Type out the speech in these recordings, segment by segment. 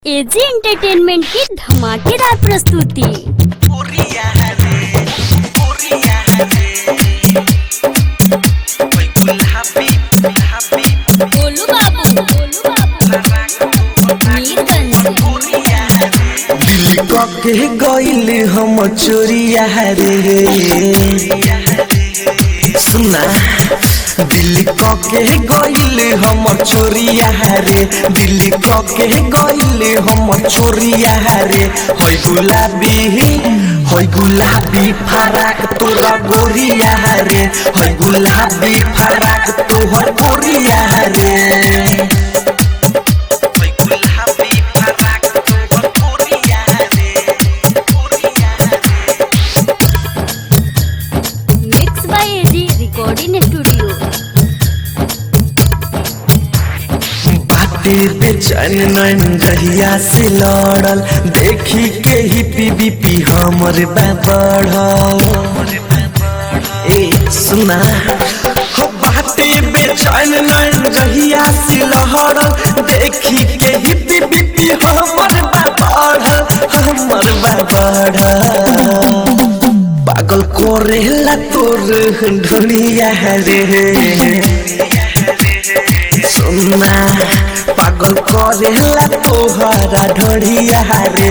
AG entertainment की धमाकेदार प्रस्तुति। गोलू बाबू मीरगंज। दिल के गइल हम चोरिया रे सुना दिल के गइल हम चोरिया रे दिल के गइल हम चोरिया रे होय गुलाबी फराक तोरा गोरिया रे होय गुलाबी फराक तोहर गोरिया रे mix by AG recording studio. बाटे बेचैन नैन जहिया से लड़ल देखी के ही पी हमर बढ़ल ए सुना हो बाटे बेचैन नैन जहिया से लड़ल देखी के ही पी हमर बढ़ल पागल कोरेला तोर ढोलिया रे सुना पागल करेला तोहरा ढोलिया रे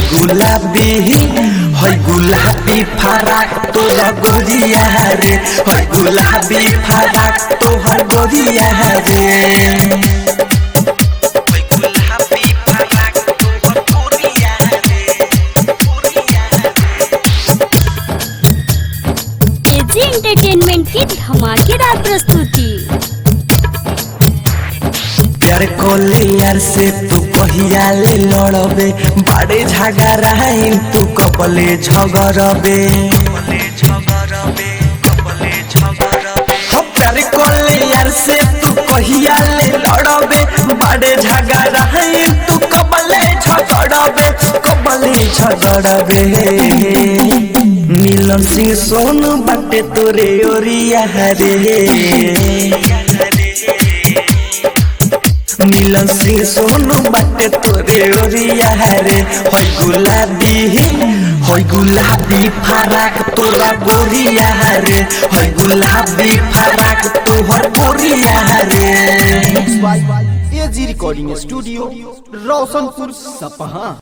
है गुलाबी फराक तोरा गोरिया रे है गुलाबी फराक तोहर गोरिया रे एजी एंटरटेनमेंट की धमाकेदार प्रस्तुति। प्यार कोले यार से तू कहिया ले लड़बे बड़े झगड़ा तू कबले झगड़बे प्यार कोले यार से तू कहिया ले लड़बे बड़े झगड़ा तू कबले झगड़बे मिलन सिंह सोनू बाटे तोरे ओरिया रे मिलन सिंह सोनू बाटे तोरे ओरिया रे होय गुलाबी फराक तोरा गोरिया रे होय गुलाबी फराक तोहर गोरिया रे एजी रिकॉर्डिंग स्टूडियो रोशनपुर सपहा।